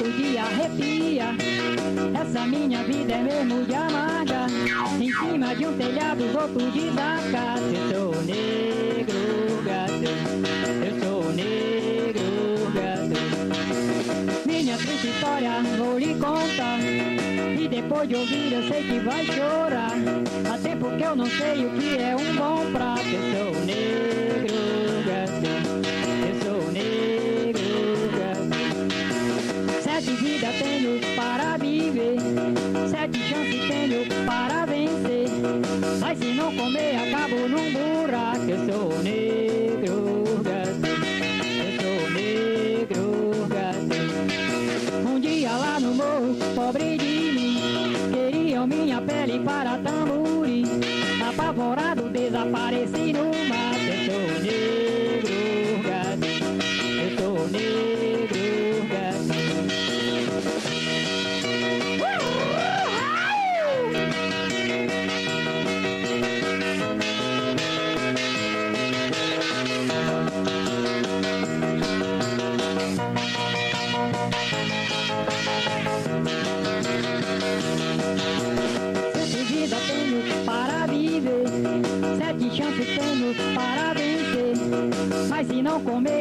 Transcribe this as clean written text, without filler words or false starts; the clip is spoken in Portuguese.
dia arrepia. Essa minha vida é mesmo de amarga. Em cima de um telhado os outros desacata. Eu sou negro, gato. Eu sou negro, gato. Minha triste história vou lhe contar. E depois de ouvir eu sei que vai chorar. Até porque eu não sei o que é um bom prato. Eu sou negro, gato. Eu sou negro, gato. 7 vidas tenho para viver, 7 chances tenho para vencer. Mas se não comer acabo num buraco. Eu sou negro, gato. Eu sou negro, gato. Um dia lá no morro, pobre de mim, queriam minha pele para tamborim. Apavorado desapareci no mato. Eu sou negro, gato. Eu sou negro, gato. Para viver, 7 chances tenho para vencer. Mas se não comer